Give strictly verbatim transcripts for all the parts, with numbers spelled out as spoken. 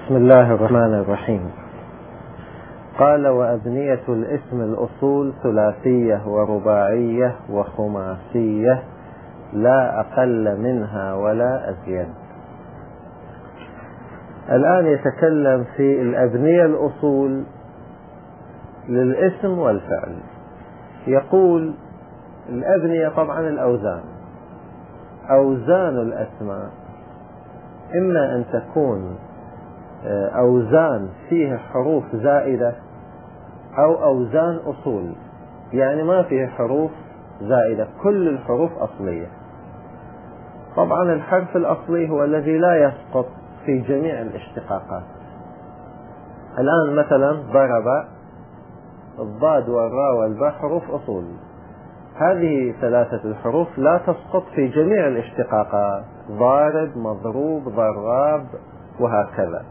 بسم الله الرحمن الرحيم. قال: وأبنية الاسم الأصول ثلاثية ورباعية وخماسية لا أقل منها ولا أزيد. الآن يتكلم في الأبنية الأصول للاسم والفعل. يقول الأبنية طبعا الأوزان، أوزان الأسماء إما أن تكون أوزان فيها حروف زائدة أو أوزان أصول، يعني ما فيها حروف زائدة، كل الحروف أصلية. طبعا الحرف الأصلي هو الذي لا يسقط في جميع الاشتقاقات. الآن مثلا ضرب، الضاد والراء والباء حروف أصول، هذه ثلاثة الحروف لا تسقط في جميع الاشتقاقات، ضارب، مضروب، ضراب، وهكذا.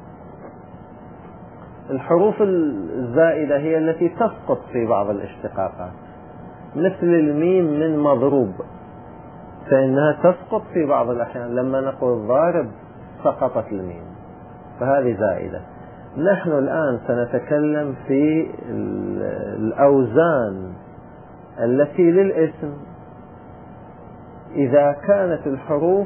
الحروف الزائدة هي التي تسقط في بعض الاشتقاقات، مثل الميم من مضروب، فإنها تسقط في بعض الأحيان. لما نقول ضارب سقطت الميم، فهذه زائدة. نحن الآن سنتكلم في الأوزان التي للاسم إذا كانت الحروف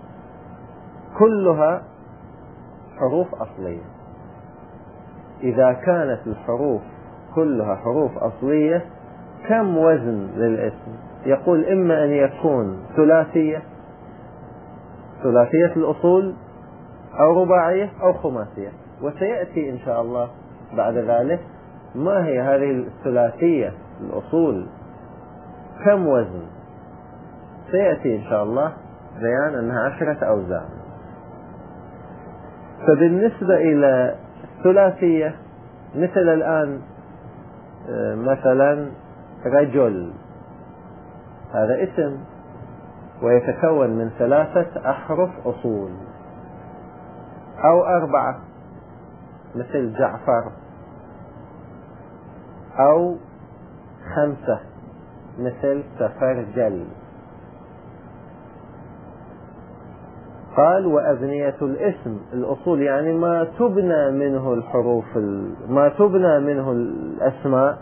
كلها حروف أصلية. إذا كانت الحروف كلها حروف أصلية كم وزن للاسم؟ يقول إما أن يكون ثلاثية، ثلاثية الأصول، أو رباعية أو خماسية. وسيأتي إن شاء الله بعد ذلك ما هي هذه الثلاثية الأصول، كم وزن. سيأتي إن شاء الله بيان أنها عشرة أوزان. فبالنسبة إلى الثلاثية، مثل الآن مثلا رجل، هذا اسم ويتكون من ثلاثة أحرف أصول، أو أربعة مثل جعفر، أو خمسة مثل سفرجل. قال: وأبنية الاسم الأصول، يعني ما تبنى منه الحروف، ما تبنى منه الأسماء.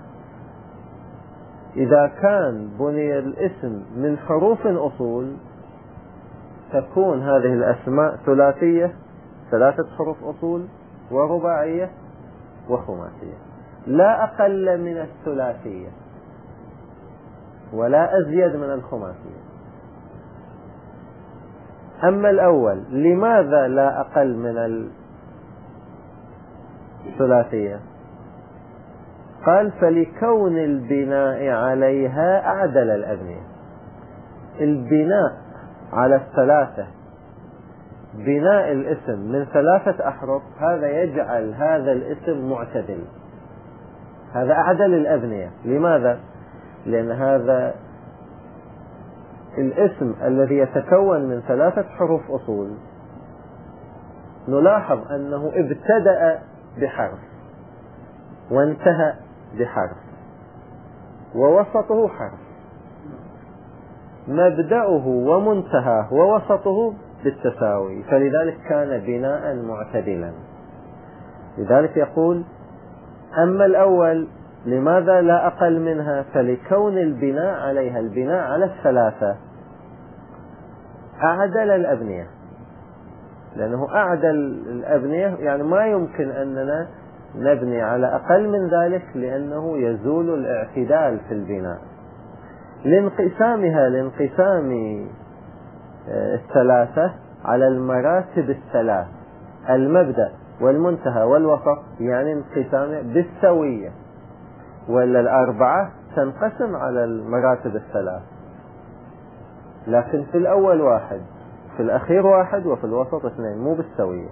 إذا كان بني الاسم من حروف أصول تكون هذه الأسماء ثلاثية، ثلاثة حروف أصول، ورباعية، وخماسية، لا أقل من الثلاثية ولا أزيد من الخماسية. أما الأول، لماذا لا أقل من الثلاثية؟ قال: فلكون البناء عليها أعدل الأبنية. البناء على الثلاثة، بناء الاسم من ثلاثة أحرف، هذا يجعل هذا الاسم معتدل، هذا أعدل الأبنية. لماذا؟ لأن هذا الاسم الذي يتكون من ثلاثة حروف أصول نلاحظ أنه ابتدأ بحرف وانتهى بحرف ووسطه حرف، مبدأه ومنتهاه ووسطه بالتساوي، فلذلك كان بناء معتدلا. لذلك يقول: أما الأول لماذا لا أقل منها؟ فلكون البناء عليها، البناء على الثلاثة، أعدل الأبنية. لأنه أعدل الأبنية، يعني ما يمكن أننا نبني على أقل من ذلك، لأنه يزول الاعتدال في البناء لانقسامها، لانقسام الثلاثة على المراتب الثلاث، المبدأ والمنتهى والوسط، يعني انقسام بالسوية. ولا الأربعة تنقسم على المراتب الثلاث، لكن في الأول واحد، في الأخير واحد، وفي الوسط اثنين، مو بالسوية.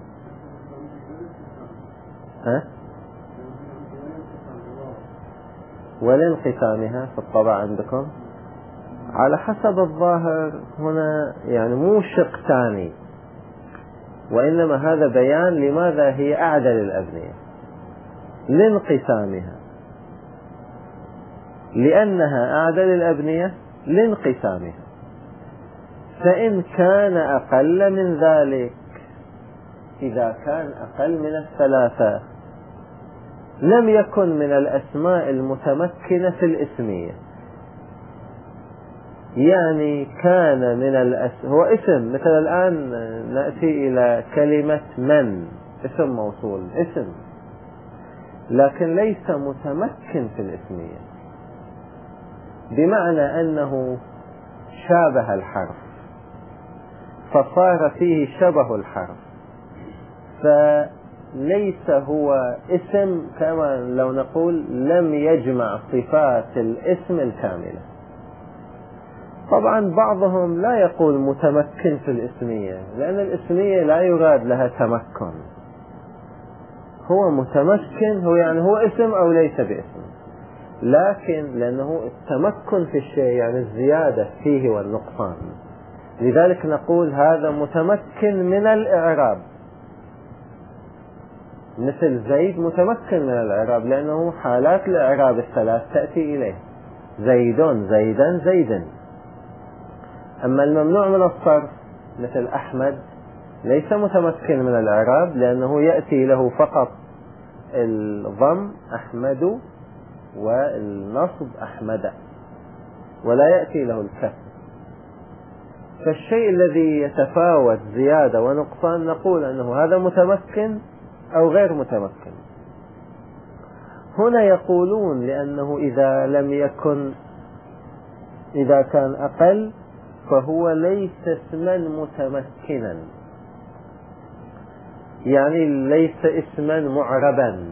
ها؟ ولانقسامها في الطبع عندكم على حسب الظاهر هنا، يعني مو شق ثاني، وإنما هذا بيان لماذا هي أعدل الأبنية. لانقسامها، لأنها أعدل الأبنية لانقسامها. فإن كان أقل من ذلك إذا كان أقل من الثلاثة لم يكن من الأسماء المتمكنة في الاسمية. يعني كان من الأس... هو اسم، مثل الآن نأتي إلى كلمة من، اسم موصول، اسم، لكن ليس متمكن في الاسمية، بمعنى أنه شابه الحرف فصار فيه شبه الحرف، فليس هو اسم كما لو نقول لم يجمع صفات الاسم الكاملة. طبعا بعضهم لا يقول متمكن في الاسمية، لأن الاسمية لا يراد لها تمكن، هو متمكن هو يعني هو اسم أو ليس باسم، لكن لأنه التمكن في الشيء يعني الزيادة فيه والنقصان، لذلك نقول هذا متمكن من الإعراب، مثل زيد متمكن من الإعراب لأنه حالات الإعراب الثلاث تأتي إليه، زيد زيدا زيدا. أما الممنوع من الصرف مثل أحمد ليس متمكن من الإعراب لأنه يأتي له فقط الضم أحمد والنصب أحمد ولا يأتي له الكسر. فالشيء الذي يتفاوت زيادة ونقصان نقول أنه هذا متمكن أو غير متمكن. هنا يقولون لأنه إذا لم يكن إذا كان أقل فهو ليس اسما متمكنا، يعني ليس اسما معربا.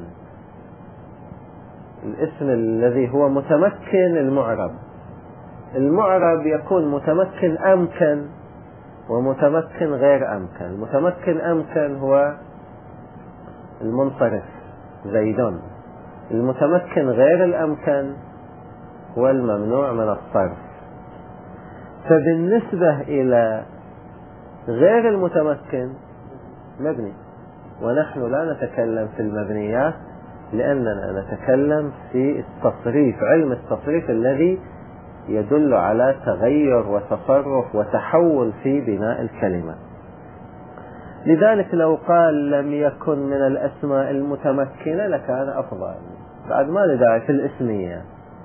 الاسم الذي هو متمكن المعرب، المعرب يكون متمكن أمكن ومتمكن غير أمكن. المتمكن أمكن هو المنصرف زيدون، المتمكن غير الأمكن هو الممنوع من الصرف. فبالنسبة إلى غير المتمكن مبني، ونحن لا نتكلم في المبنيات لأننا نتكلم في التصريف، علم التصريف الذي يدل على تغير وتصرف وتحول في بناء الكلمة. لذلك لو قال لم يكن من الأسماء المتمكنة لكان أفضل، بعد ما لداعي في الاسمية.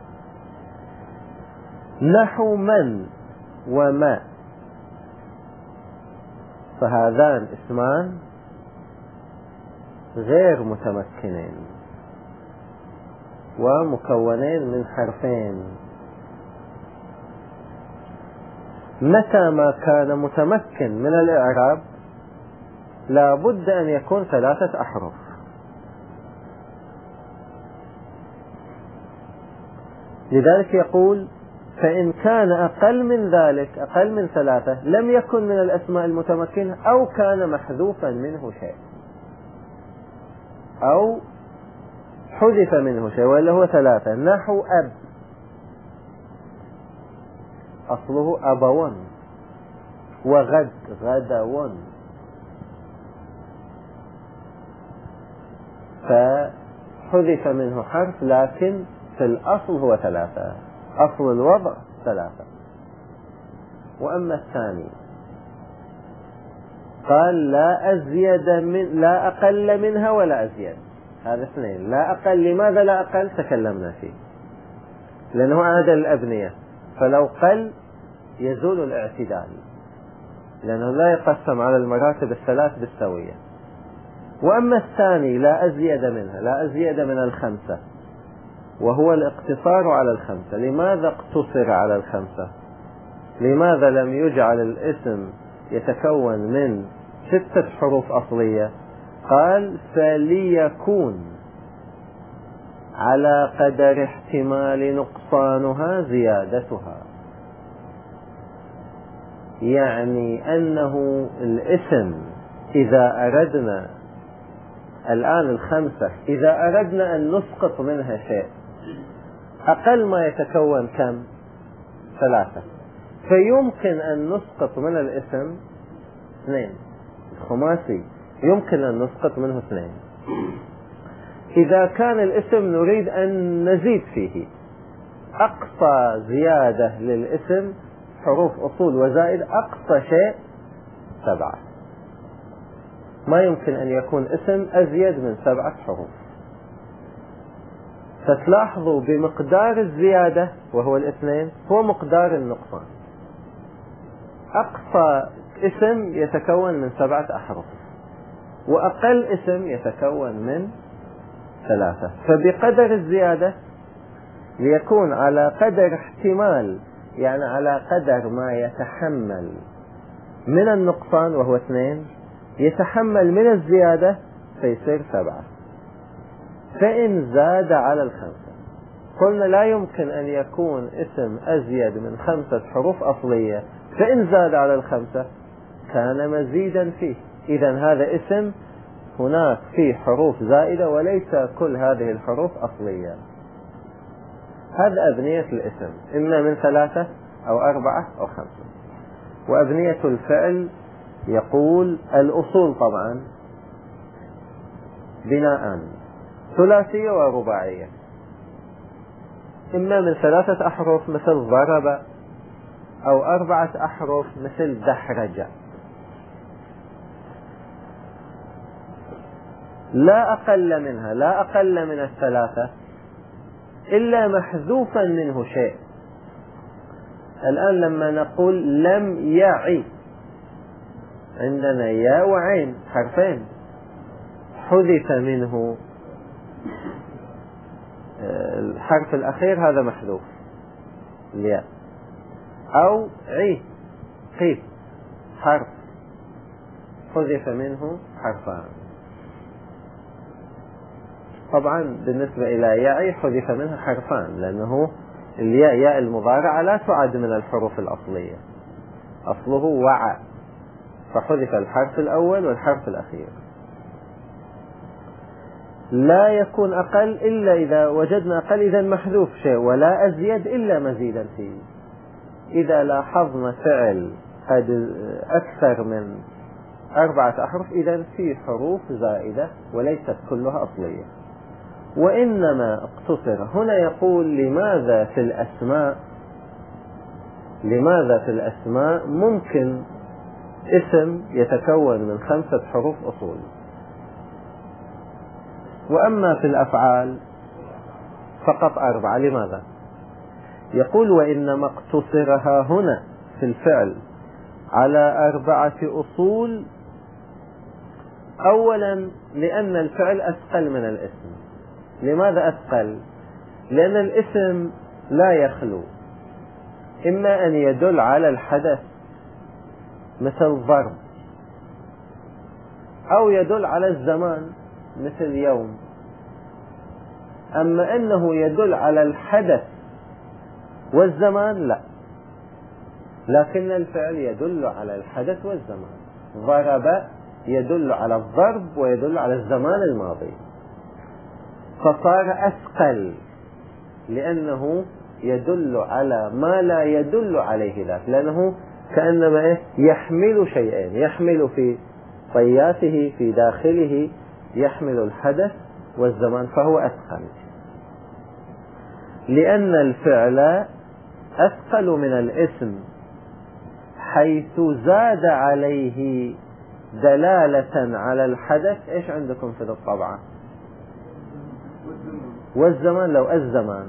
نحو من وما، فهذان اسمان غير متمكنين ومكونين من حرفين. متى ما كان متمكن من الإعراب لا بد أن يكون ثلاثة أحرف، لذلك يقول فإن كان أقل من ذلك أقل من ثلاثة لم يكن من الأسماء المتمكنة أو كان محذوفا منه شيء أو حذف منه شيء وإلا هو ثلاثة. نحو أب أصله أبوان، وغد غدوان، فحذف منه حرف لكن في الأصل هو ثلاثة، أصل الوضع ثلاثة. وأما الثاني قال لا أزيد من لا أقل منها ولا أزيد، هذا اثنين. لا أقل، لماذا لا أقل؟ تكلمنا فيه لأنه عاد الأبنية، فلو قل يزول الاعتدال لأنه لا يقسم على المراتب الثلاث بالسوية. وأما الثاني لا أزيد منها، لا أزيد من الخمسة، وهو الاقتصار على الخمسة. لماذا اقتصر على الخمسة؟ لماذا لم يجعل الاسم يتكون من ستة حروف أصلية؟ قال فليكون على قدر احتمال نقصانها زيادتها، يعني أنه الاسم إذا أردنا الآن الخمسة إذا أردنا أن نسقط منها شيء أقل ما يتكون كم؟ ثلاثة، فيمكن أن نسقط من الاسم اثنين. الخماسي يمكن أن نسقط منه اثنين. إذا كان الاسم نريد أن نزيد فيه أقصى زيادة للاسم حروف أصول وزائد أقصى شيء سبعة، ما يمكن أن يكون اسم أزيد من سبعة حروف. فتلاحظوا بمقدار الزيادة وهو الاثنين هو مقدار النقصان. أقصى اسم يتكون من سبعة أحرف وأقل اسم يتكون من ثلاثة. فبقدر الزيادة ليكون على قدر احتمال، يعني على قدر ما يتحمل من النقصان وهو اثنين، يتحمل من الزيادة فيصير سبعة. فإن زاد على الخمسة، قلنا لا يمكن أن يكون اسم أزيد من خمسة حروف أصلية، فإن زاد على الخمسة كان مزيدا فيه. إذن هذا اسم هناك فيه حروف زائدة وليس كل هذه الحروف أصلية. هذا أبنية الاسم، إما من ثلاثة أو أربعة أو خمسة. وأبنية الفعل يقول الأصول طبعا بناء ثلاثية ورباعية، إما من ثلاثة أحرف مثل ضرب، أو أربعة أحرف مثل دحرج، لا أقل منها، لا أقل من الثلاثة إلا محذوفا منه شيء. الآن لما نقول لم يعي، عندنا ياء وعين حرفين، حذف منه الحرف الأخير هذا محذوف الياء. أو عي قيف حرف حذف منه حرفان. طبعا بالنسبة إلى ياء حذف منها حرفان، لأنه الياء ياء المضارعة لا تعد من الحروف الأصلية، أصله وعى، فحذف الحرف الأول والحرف الأخير. لا يكون أقل إلا إذا وجدنا أقل، إذا محذوف شيء، ولا أزيد إلا مزيدا فيه. إذا لاحظنا فعل قد أكثر من أربعة أحرف إذا فيه حروف زائدة وليست كلها أصلية. وإنما اقتصر هنا، يقول لماذا في الأسماء لماذا في الأسماء ممكن اسم يتكون من خمسة حروف أصول، وأما في الأفعال فقط أربعة. لماذا؟ يقول وإنما اقتصرها هنا في الفعل على أربعة أصول. أولا لأن الفعل أثقل من الاسم. لماذا أثقل؟ لأن الاسم لا يخلو إما أن يدل على الحدث مثل ضرب، أو يدل على الزمان مثل يوم. أما أنه يدل على الحدث والزمان لا، لكن الفعل يدل على الحدث والزمان. ضرب يدل على الضرب ويدل على الزمان الماضي، فصار أثقل لأنه يدل على ما لا يدل عليه ذاك، لأنه كأنما يحمل شيئين، يحمل في طياته في داخله يحمل الحدث والزمان، فهو أثقل. لأن الفعل أثقل من الاسم حيث زاد عليه دلالة على الحدث. إيش عندكم في الطبعة؟ والزمان. لو الزمان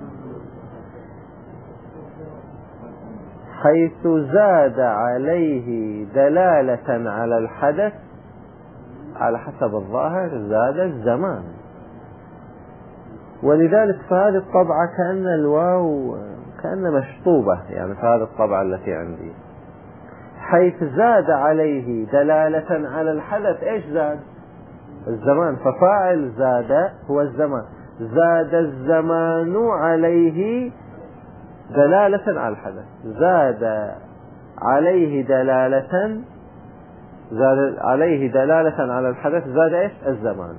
حيث زاد عليه دلالة على الحدث، على حسب الظاهر زاد الزمان. ولذلك فهذه الطبعة كأن الواو كأن مشطوبة، يعني فهذه الطبعة التي عندي حيث زاد عليه دلالة على الحدث. إيش زاد؟ الزمان. ففاعل زاد هو الزمان. زاد الزمان عليه دلالة على الحدث. زاد عليه دلالة زاد عليه دلالة على الحدث. زاد إيش؟ الزمان.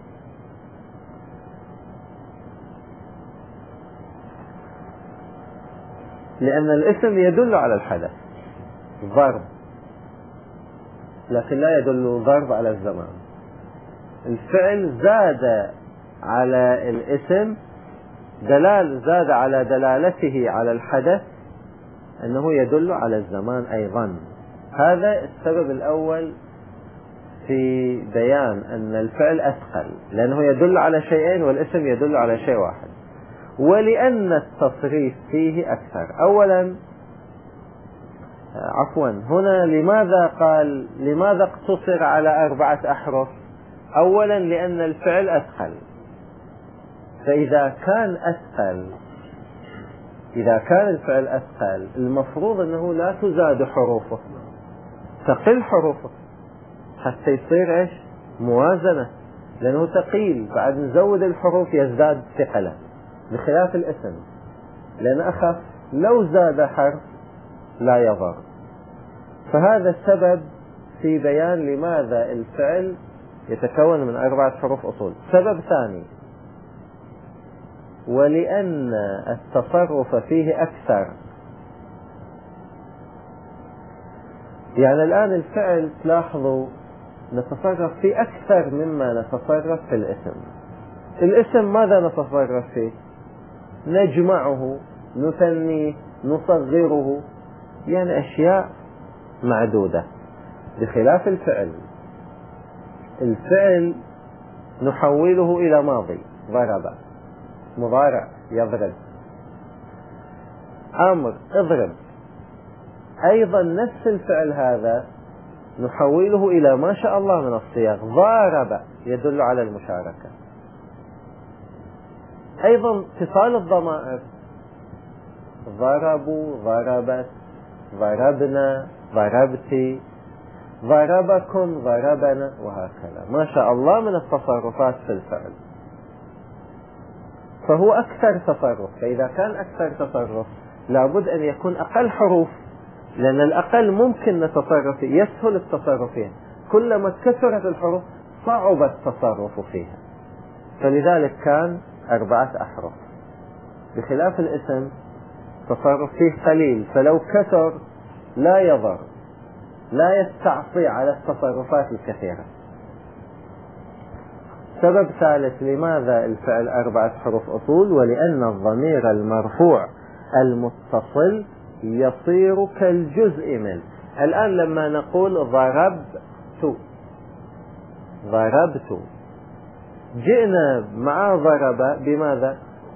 لأن الاسم يدل على الحدث ضرب، لكن لا يدل ضرب على الزمان. الفعل زاد على الاسم دلال زاد على دلالته على الحدث أنه يدل على الزمان أيضا. هذا السبب الأول في بيان أن الفعل أثقل لأنه يدل على شيئين والاسم يدل على شيء واحد، ولأن التصريف فيه أكثر. أولا عفوا هنا لماذا قال لماذا اقتصر على أربعة أحرف؟ أولا لأن الفعل أثقل، فإذا كان أثقل إذا كان الفعل أثقل المفروض أنه لا تزاد حروفه، تقل حروفه حتى يصير إيش موازنة، لأنه ثقيل بعد نزود الحروف يزداد ثقلا، بخلاف الاسم لأن أخف لو زاد حرف لا يضر. فهذا السبب في بيان لماذا الفعل يتكون من أربعة حروف أصول. سبب ثاني، ولأن التصرف فيه أكثر. يعني الآن الفعل تلاحظوا نتصرف فيه أكثر مما نتصرف في الاسم. الاسم ماذا نتصرف فيه؟ نجمعه، نثنيه، نصغره، يعني أشياء معدودة، بخلاف الفعل. الفعل نحوله إلى ماضي، ضرب، مضارع يضرب، أمر اضرب. أيضا نفس الفعل هذا نحوله إلى ما شاء الله من الصيغ، ضارب يدل على المشاركة. أيضا اتصال الضمائر، ضربوا، ضربت، ضربنا، ضربتي، ضربكم، ضربنا، وهكذا. ما شاء الله من التصرفات في الفعل، فهو أكثر تصرف. فإذا كان أكثر تصرف لابد أن يكون أقل حروف، لأن الأقل ممكن نتصرف فيه، يسهل التصرف فيها. كلما كثرت الحروف صعب التصرف فيها، فلذلك كان أربعة أحرف، بخلاف الاسم تصرف فيه قليل، فلو كثر لا يضر، لا يستعصي على التصرفات الكثيرة. سبب ثالث لماذا الفعل أربعة حروف أصول، ولأن الضمير المرفوع المتصل يصير كالجزء منه. الآن لما نقول ضربت ضربت جئنا مع ضرب بماذا؟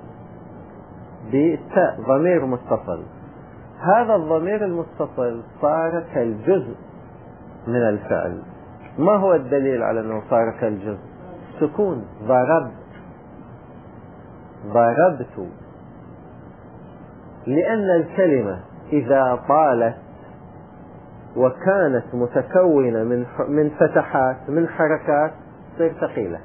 بالتاء، ضمير متصل. هذا الضمير المتصل صار كالجزء من الفعل. ما هو الدليل على أنه صار كالجزء؟ سكون، ضرب، ضربت. لأن الكلمة إذا طالت وكانت متكونة من من فتحات، من حركات، تصير ثقيلة.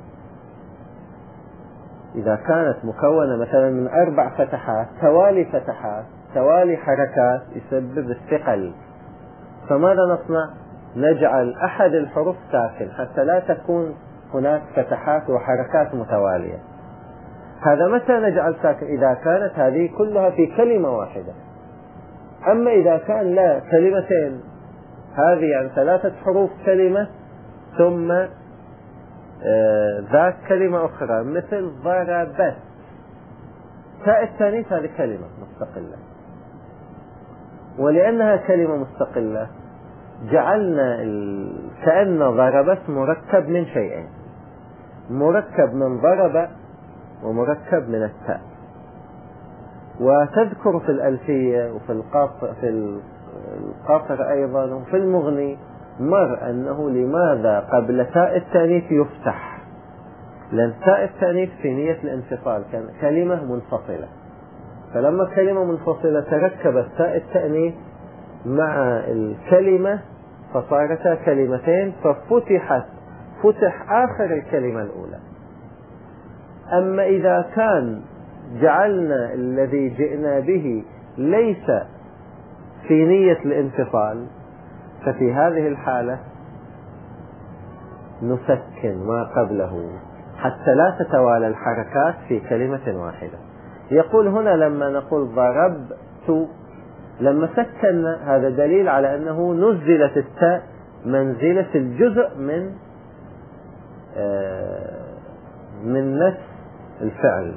إذا كانت مكونة مثلا من أربع فتحات، توالي فتحات، توالي حركات، يسبب الثقل. فماذا نصنع؟ نجعل أحد الحروف ساكن حتى لا تكون هناك فتحات وحركات متوالية. هذا متى نجعل ساكن؟ إذا كانت هذه كلها في كلمة واحدة. أما إذا كان لا، كلمتين، هذه يعني ثلاثة حروف كلمة ثم آه ذاك كلمة أخرى، مثل ضربت، تاء التانيث هذه كلمة مستقلة، ولأنها كلمة مستقلة جعلنا كأن ضربت مركب من شيئين، مركب من ضرب ومركب من التاء. وتذكر في الألفية وفي القاطر في القاطر أيضا وفي المغني مر أنه لماذا قبل تاء التانيث يفتح؟ لأن تاء التانيث في نية الانفصال، كان كلمة منفصلة، فلما كلمة منفصلة تركبت تاء التانيث مع الكلمة فصارتا كلمتين، ففتحت فتح آخر الكلمة الأولى. أما إذا كان جعلنا الذي جئنا به ليس في نية الانفصال، ففي هذه الحالة نسكن ما قبله حتى لا تتوالى الحركات في كلمة واحدة. يقول هنا لما نقول ضربت، لما سكننا هذا دليل على أنه نزلت التاء منزلة الجزء من من نفس الفعل.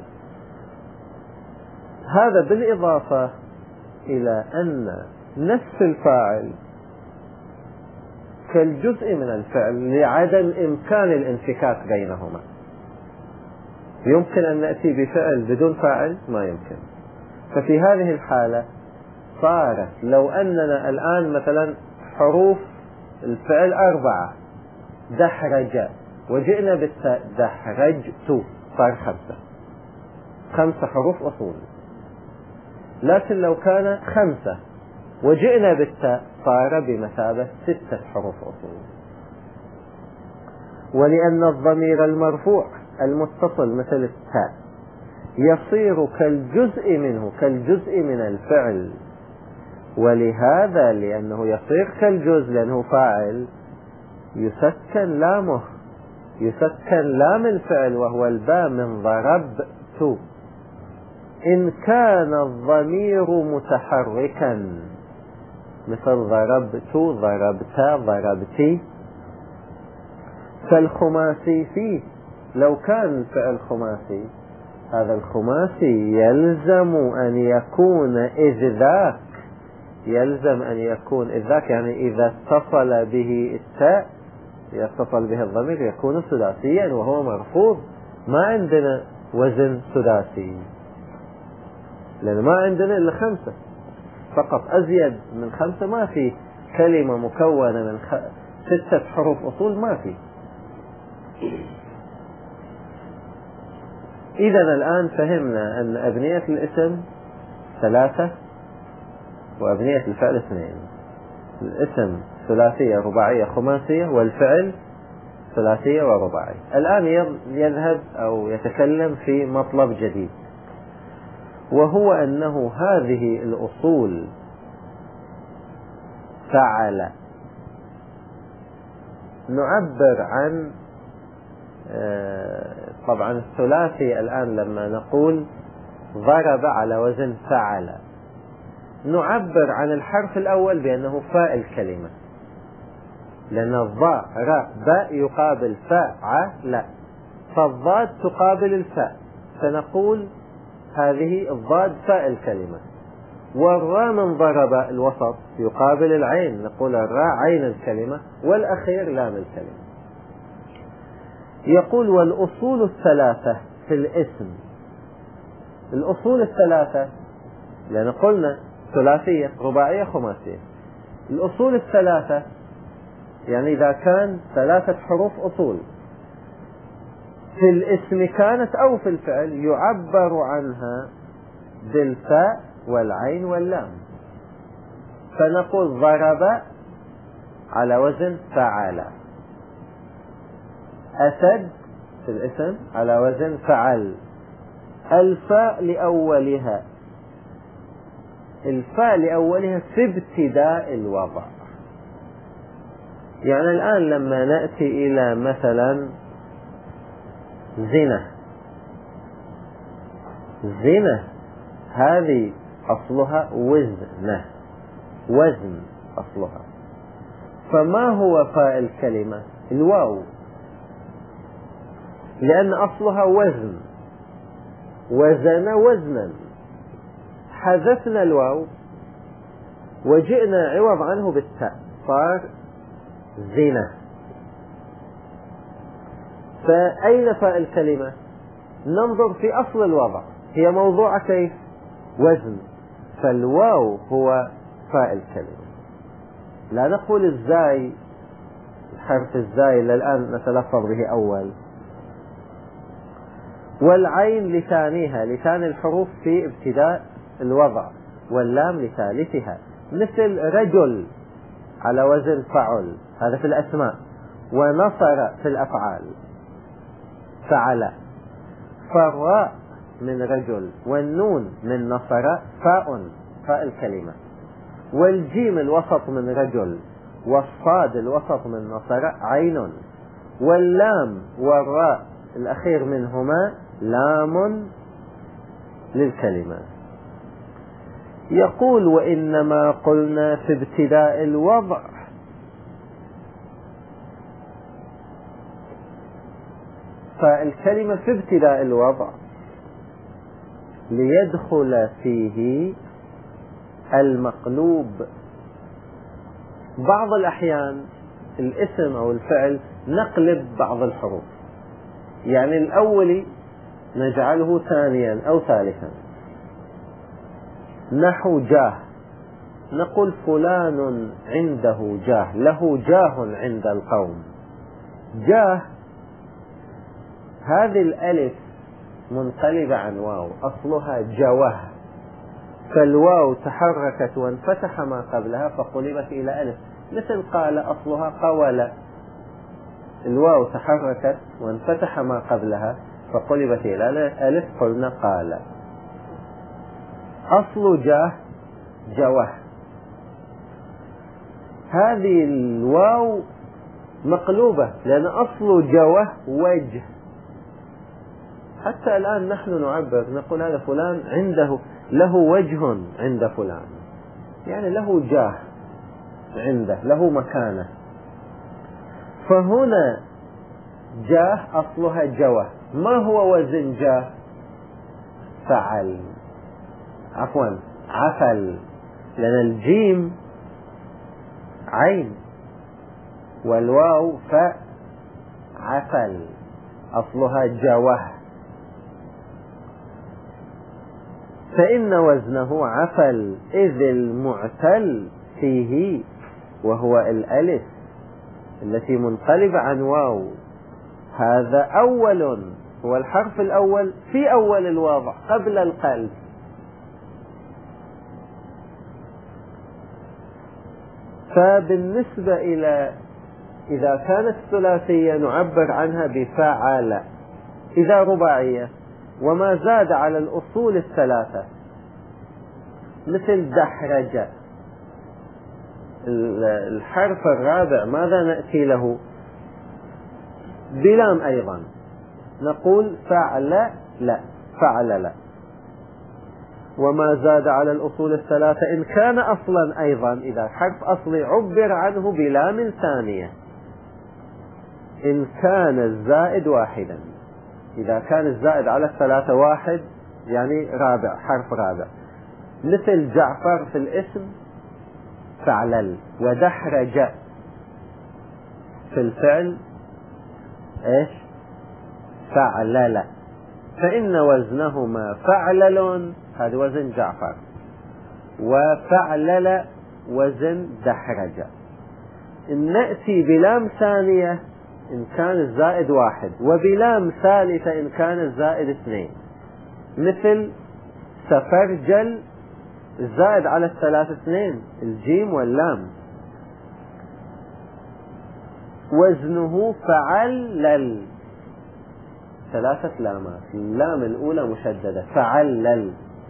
هذا بالإضافة إلى أن نفس الفاعل كالجزء من الفعل لعدم إمكان الانفكاك بينهما. يمكن أن نأتي بفعل بدون فاعل؟ ما يمكن. ففي هذه الحالة صارت لو أننا الآن مثلا حروف الفعل أربعة، دحرج، وجئنا بالتاء دحرجت، صار خمسة، خمسة حروف أصول. لكن لو كان خمسة وجئنا بالتاء صار بمثابة ستة حروف أصول. ولأن الضمير المرفوع المتصل مثل التاء يصير كالجزء منه، كالجزء من الفعل، ولهذا لأنه يصير كالجزء لأنه فاعل يسكن لامه، يسكن لام الفعل وهو الباء من ضربت، إن كان الضمير متحركا مثل ضربت، ضربت، ضربتي. فالخماسي فيه لو كان الفعل خماسي، هذا الخماسي يلزم أن يكون إذ ذاك، يلزم أن يكون إذ ذاك يعني إذا اتصل به التاء، يتصل به الضمير يكون ثلاثيا وهو مرفوض. ما عندنا وزن ثلاثي لأن ما عندنا إلا خمسة فقط، أزيد من خمسة ما في. كلمة مكونة من خ... ستة حروف أصول ما في. إذا الآن فهمنا أن أبنية الاسم ثلاثة وأبنية الفعل اثنين. الاسم ثلاثية رباعية خماسية، والفعل ثلاثية ورباعية. الآن يذهب أو يتكلم في مطلب جديد، وهو أنه هذه الأصول فعل نعبر عن طبعا الثلاثي الآن لما نقول ضرب على وزن فعل نعبر عن الحرف الأول بأنه فاء الكلمة، لأن الضاء راء باء يقابل فاء ع لا، فالضاد تقابل الفاء، فنقول هذه الضاد فاء الكلمة. والراء من ضرب الوسط يقابل العين، نقول الراء عين الكلمة، والأخير لام الكلمة. يقول والأصول الثلاثة في الاسم، الأصول الثلاثة لأن قلنا ثلاثية رباعية خماسية، الأصول الثلاثة يعني إذا كان ثلاثة حروف أصول في الاسم كانت أو في الفعل يعبر عنها بالفاء والعين واللام. فنقول ضرب على وزن فعل، أسد في الاسم على وزن فعل. الفاء لأولها، الفاء لأولها في ابتداء الوضع. يعني الآن لما نأتي إلى مثلا زنا، زنا هذه أصلها وزنة، وزن أصلها. فما هو فاء الكلمة؟ الواو، لأن أصلها وزن، وزن وزنا، حذفنا الواو وجئنا عوض عنه بالتاء صار زنا. فأين فاء الكلمة؟ ننظر في أصل الوضع، هي موضوعة كيف؟ وزن، فالواو هو فاء الكلمة. لا نقول الزاي، حرف الزاي الآن نتلفظ به أول. والعين لثانيها، لثاني الحروف في ابتداء الوضع، واللام لثالثها، مثل رجل على وزن فعل، هذا في الأسماء، ونصر في الأفعال فعل. فالراء من رجل والنون من نصر فاء، فاء الكلمة. والجيم الوسط من رجل، والصاد الوسط من نصر عين، واللام والراء الأخير منهما لام للكلمة. يقول وإنما قلنا في ابتداء الوضع، فالكلمة في ابتداء الوضع ليدخل فيه المقلوب. بعض الأحيان الاسم أو الفعل نقلب بعض الحروف، يعني الأول نجعله ثانيا أو ثالثا. نحو جاه، نقول فلان عنده جاه، له جاه عند القوم. جاه هذه الألف منقلبة عن واو، أصلها جواه، فالواو تحركت وانفتح ما قبلها فقلبت إلى ألف، مثل قال أصلها قول، الواو تحركت وانفتح ما قبلها فقلبت إلى ألف قلنا قال. أصل جاه جواه، هذه الواو مقلوبة لأن أصل جواه وجه. حتى الآن نحن نعبر نقول هذا فلان عنده له وجه عند فلان، يعني له جاه عنده، له مكانة. فهنا جاه أصلها جواه. ما هو وزن جاه؟ فعل، عفوا عفل، لأن الجيم عين والواو فاء، عفل أصلها جواه، فإن وزنه عفل، إذ المعتل فيه وهو الألف التي منقلب عن واو، هذا أول، هو الحرف الأول في أول الوضع قبل القلب. فبالنسبة إلى إذا كانت ثلاثية نعبر عنها بفعل، إذا رباعية وما زاد على الأصول الثلاثة مثل دحرج، الحرف الرابع ماذا نأتي له؟ بلام أيضا، نقول فعل لا، فعل لا. وما زاد على الأصول الثلاثة إن كان أصلا أيضا، إذا حرف أصلي عبر عنه بلام ثانية إن كان الزائد واحدا، إذا كان الزائد على الثلاثة واحد يعني رابع، حرف رابع، مثل جعفر في الاسم فعلل، ودحرج في الفعل ايش؟ فعلل، فإن وزنهما فعلل، هذا وزن جعفر، وفعلل وزن دحرج. إن نأتي بلام ثانية إن كان الزائد واحد، وبلام ثالثة إن كان الزائد اثنين، مثل سفرجل، الزائد على الثلاث اثنين، الجيم واللام، وزنه فعلل، ثلاثة لامات، اللام الأولى مشددة، فعلل.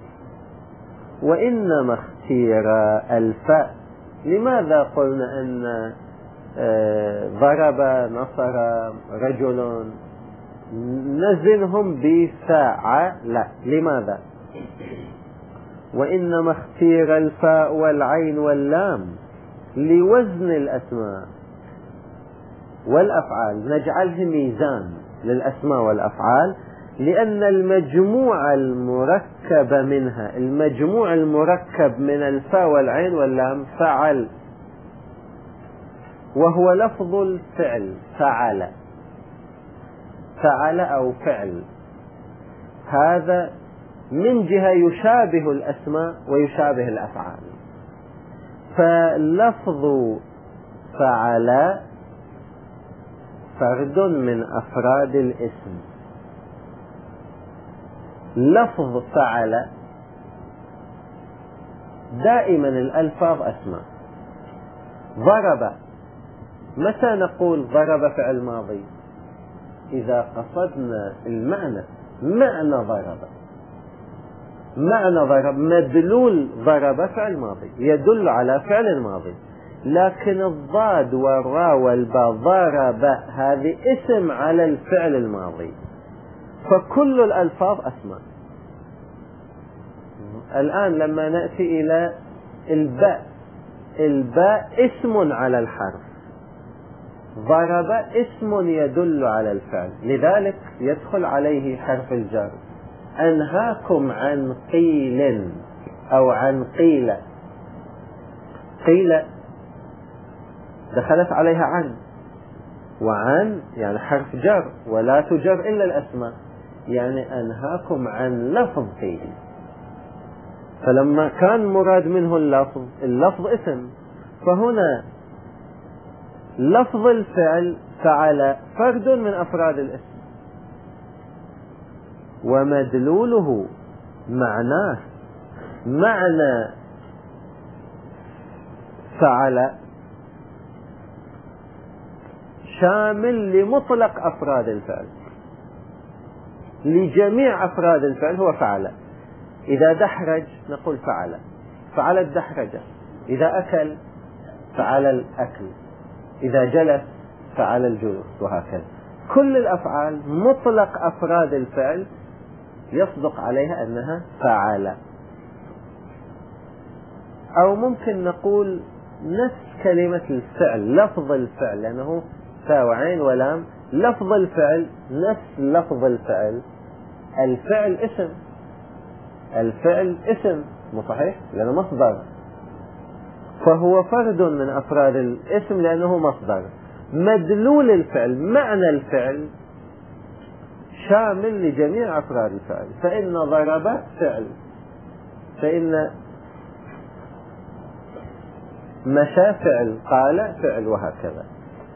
وإنما اختير الفاء، لماذا قلنا أن ضرب نصر رجل نزلهم بفاء؟ لا، لماذا؟ وإنما اختير الفاء والعين واللام لوزن الأسماء والأفعال، نجعله ميزان للأسماء والأفعال، لأن المجموع المركب منها، المجموع المركب من الفاء والعين واللام فعل، وهو لفظ الفعل فعل، فعل أو فعل، هذا من جهة يشابه الأسماء ويشابه الأفعال. فلفظ فعل فرد من أفراد الاسم، لفظ فعل دائما الألفاظ أسماء. ضرب، متى نقول ضرب فعل ماضي؟ إذا قصدنا المعنى، معنى ضرب، معنى ضرب، مدلول ضرب فعل ماضي يدل على فعل ماضي. لكن الضاد والراء والباء ضرب هذه اسم على الفعل الماضي، فكل الألفاظ أسماء. الآن لما نأتي إلى الباء، الباء اسم على الحرف، ضرب اسم يدل على الفعل، لذلك يدخل عليه حرف الجر. أنهاكم عن قيل أو عن قيل، قيل دخلت عليها عن، وعن يعني حرف جر، ولا تجر إلا الأسماء، يعني أنهاكم عن لفظ فيه. فلما كان مراد منه اللفظ، اللفظ اسم، فهنا لفظ الفعل فعل فرد من أفراد الاسم، ومدلوله معناه معنى فعل شامل لمطلق أفراد الفعل، لجميع أفراد الفعل هو فعل. إذا دحرج نقول فعل، فعل الدحرجة. إذا أكل فعل الأكل، إذا جلس فعل الجلوس، وهكذا. كل الأفعال مطلق أفراد الفعل يصدق عليها أنها فعل. أو ممكن نقول نفس كلمة الفعل، لفظ الفعل، لأنه فاء وعين ولام، لفظ الفعل نفس لفظ الفعل. الفعل اسم، الفعل اسم مو صحيح لأنه مصدر، فهو فرد من أفراد الاسم لأنه مصدر. مدلول الفعل، معنى الفعل شامل لجميع أفراد الفعل. فإن ضرب فعل، فإن مشى فعل، قال فعل، وهكذا.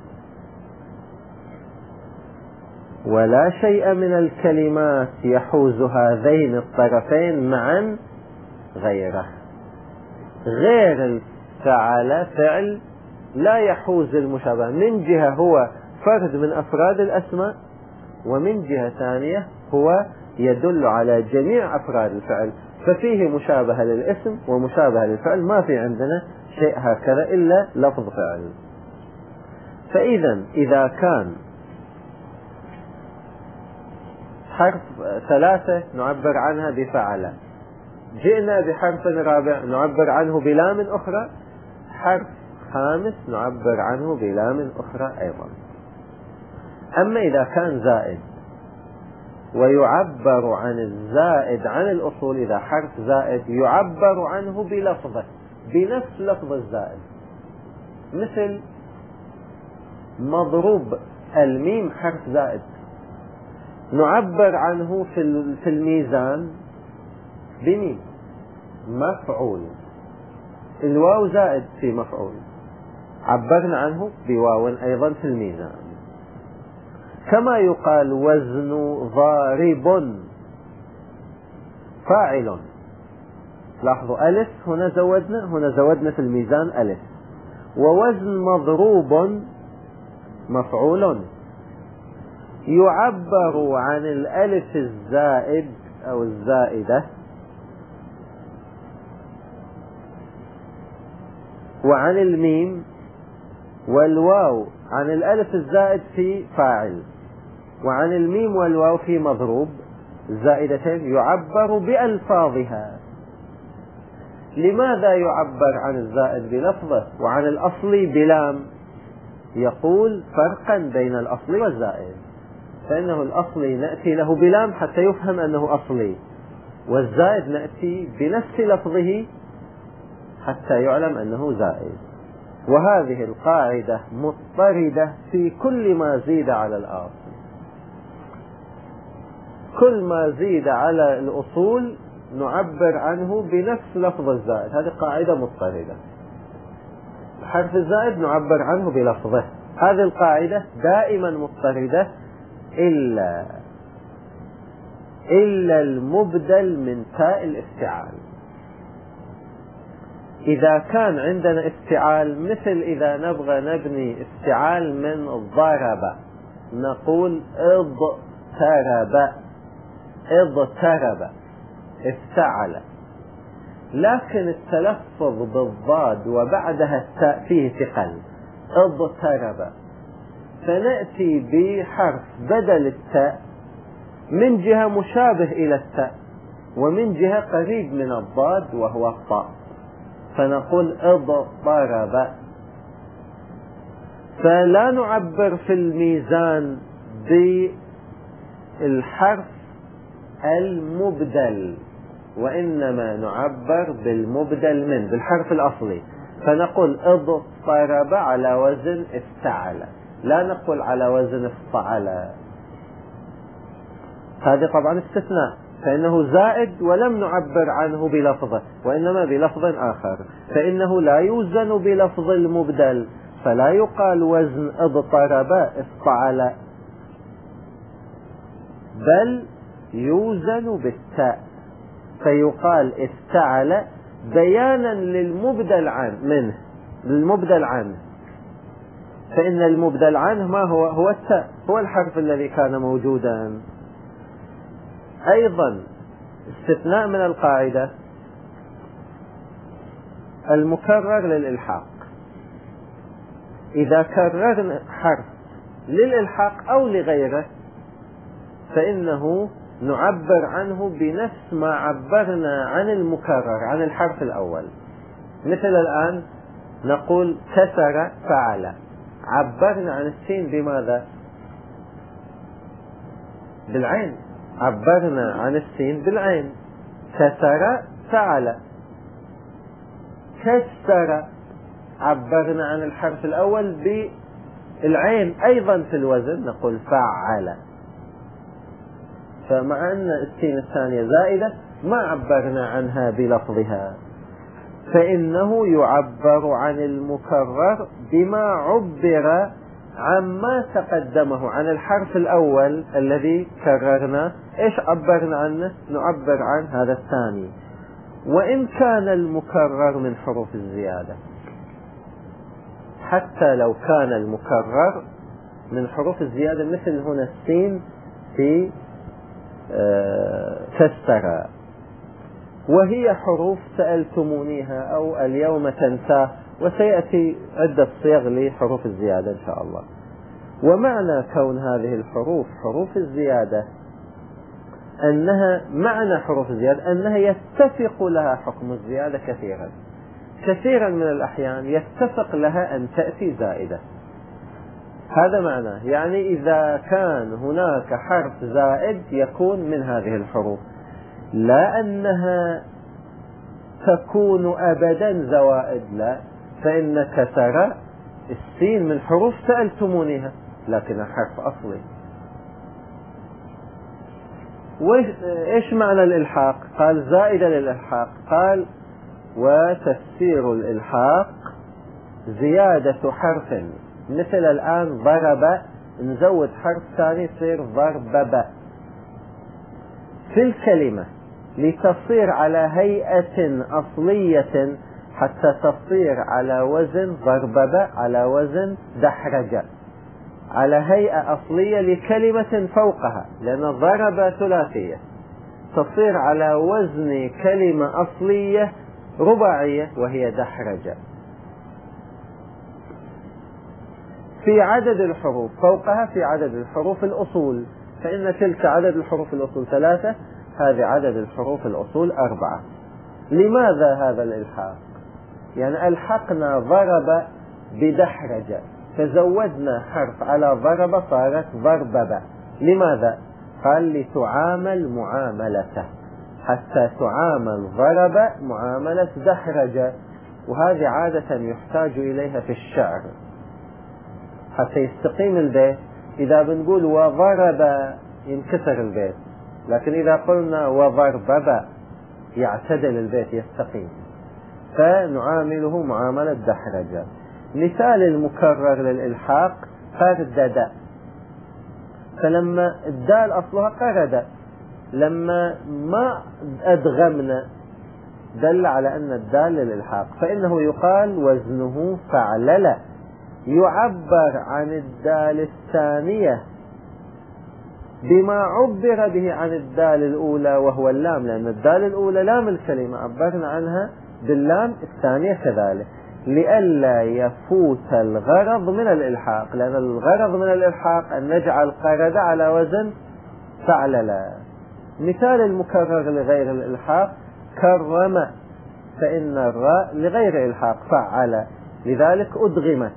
ولا شيء من الكلمات يحوز هذين الطرفين معا غيره. غير الفعل فعل لا يحوز المشابهة، من جهة هو فرد من أفراد الأسماء، ومن جهة ثانية هو يدل على جميع أفراد الفعل، ففيه مشابهة للاسم ومشابهة للفعل. ما في عندنا شيء هكذا إلا لفظ فعل. فإذا إذا كان حرف ثلاثة نعبر عنها بفعل، جئنا بحرف رابع نعبر عنه بلام أخرى، حرف خامس نعبر عنه بلام أخرى أيضا. أما إذا كان زائد ويعبر عن الزائد عن الأصول، إذا حرف زائد يعبر عنه بلفظه بنفس لفظ الزائد، مثل مضروب، الميم حرف زائد نعبر عنه في الميزان بميم. مفعول، الواو زائد في مفعول، عبرنا عنه بواو أيضا في الميزان. كما يقال وزن ضارب فاعل، لاحظوا ألف هنا زودنا، هنا زودنا في الميزان ألف. ووزن مضروب مفعول، يعبر عن الألف الزائد أو الزائدة وعن الميم والواو، عن الألف الزائد في فاعل وعن الميم والواو في مضروب الزائدتين، يعبر بألفاظها. لماذا يعبر عن الزائد بلفظه وعن الأصلي بلام؟ يقول فرقا بين الأصلي والزائد، فإنه الأصلي نأتي له بلام حتى يفهم أنه أصلي، والزائد نأتي بنفس لفظه حتى يعلم أنه زائد. وهذه القاعدة مضطردة في كل ما زيد على الأصل، كل ما زيد على الأصول نعبر عنه بنفس لفظ الزائد، هذه قاعدة مضطردة. حرف الزائد نعبر عنه بلفظه، هذه القاعدة دائما مضطردة إلا إلا المبدل من تاء الافتعال. إذا كان عندنا افتعال، مثل إذا نبغى نبني افتعال من ضرب نقول اضطرب، اضطرب افتعل، لكن التلفظ بالضاد وبعدها التاء فيه ثقل، اضطرب، فنأتي بحرف بدل التاء من جهة مشابه إلى التاء ومن جهة قريب من الضاد وهو الطاء، فنقول اضطرب. فلا نعبر في الميزان بالحرف المبدل، وإنما نعبر بالمبدل من، بالحرف الأصلي. فنقول اضطرب على وزن افتعل، لا نقول على وزن افتعل. هذا طبعا استثناء، فإنه زائد ولم نعبر عنه بلفظه وإنما بلفظ آخر، فإنه لا يوزن بلفظ المبدل، فلا يقال وزن اضطرب افتعل، بل يوزن بالتاء، فيقال افتعل بيانا للمبدل عنه منه للمبدل عنه، فإن المبدل عنه ما هو؟ هو التاء، هو الحرف الذي كان موجودا. أيضا استثناء من القاعدة المكرر للإلحاق، إذا كررنا حرف للإلحاق أو لغيره فإنه نعبر عنه بنفس ما عبرنا عن المكرر عن الحرف الأول. مثل الآن نقول كسر فعل، عبرنا عن السين بماذا؟ بالعين، عبرنا عن السين بالعين. كسر فعل. كسر عبرنا عن الحرف الأول بالعين أيضا في الوزن، نقول فعل. فمع أن السين الثانية زائدة ما عبرنا عنها بلفظها، فإنه يعبر عن المكرر بما عبر عما تقدمه عن الحرف الأول الذي كررنا. إيش عبرنا عنه؟ نعبر عن هذا الثاني، وإن كان المكرر من حروف الزيادة، حتى لو كان المكرر من حروف الزيادة، مثل هنا السين في كسر، وهي حروف سألتمونيها أو اليوم تنساه، وسيأتي عدة صيغ لحروف الزيادة إن شاء الله. ومعنى كون هذه الحروف حروف الزيادة أنها معنى حروف الزيادة أنها يتفق لها حكم الزيادة كثيرا كثيرا من الأحيان يتفق لها أن تأتي زائدة. هذا معناه، يعني إذا كان هناك حرف زائد يكون من هذه الحروف، لا أنها تكون أبدا زوائد، لا، فإن كسر السين من حروف سألتمونيها لكنها حرف أصلي. وإيش معنى الإلحاق؟ قال زائدة للإلحاق، قال وتفسير الإلحاق زيادة حرف، مثل الآن ضرب نزود حرف ثاني يصير ضربب في الكلمة لتصير على هيئة أصلية حتى تصير على وزن ضربب، على وزن دحرج، على هيئة أصلية لكلمة فوقها، لأن ضرب ثلاثية، تصير على وزن كلمة أصلية رباعية وهي دحرج. في عدد الحروف فوقها في عدد الحروف الأصول، فإن تلك عدد الحروف الأصول ثلاثة، هذه عدد الحروف الأصول أربعة. لماذا هذا الإلحاق؟ يعني ألحقنا ضرب بدحرج، فزودنا حرف على ضرب صارت ضربب. لماذا؟ قال لتعامل معاملته، حتى تعامل ضرب معاملة دحرج، وهذه عادة يحتاج إليها في الشعر حتى يستقيم البيت. إذا بنقول وضرب ينكسر البيت، لكن إذا قلنا وضربب يعتدل البيت يستقيم، فنعامله معاملة دحرج. مثال المكرر للإلحاق قردد، فلما الدال أصلها قرد، لما ما أدغمنا دل على أن الدال للإلحاق، فإنه يقال وزنه فعلل، يعبر عن الدال الثانية بما عبر به عن الدال الأولى وهو اللام، لأن الدال الأولى لام الكلمة عبرنا عنها باللام، الثانية كذلك، لئلا يفوت الغرض من الإلحاق، لأن الغرض من الإلحاق أن نجعل قرد على وزن فعلل. مثال المكرر لغير الإلحاق كرم، فإن الراء لغير إلحاق فعل، لذلك أدغمت،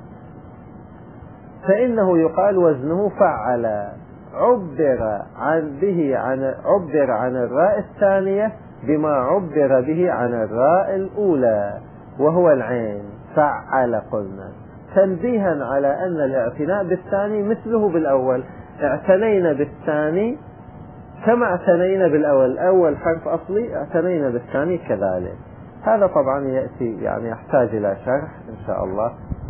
فإنه يقال وزنه فعل، عبر عن به عن عبر عن الراء الثانية بما عبر به عن الراء الأولى وهو العين، فعل قلنا، تنبيها على أن الاعتناء بالثاني مثله بالأول. اعتنينا بالثاني كما اعتنينا بالأول، أول حرف أصلي اعتنينا بالثاني كذلك. هذا طبعا يأتي يعني يحتاج إلى شرح إن شاء الله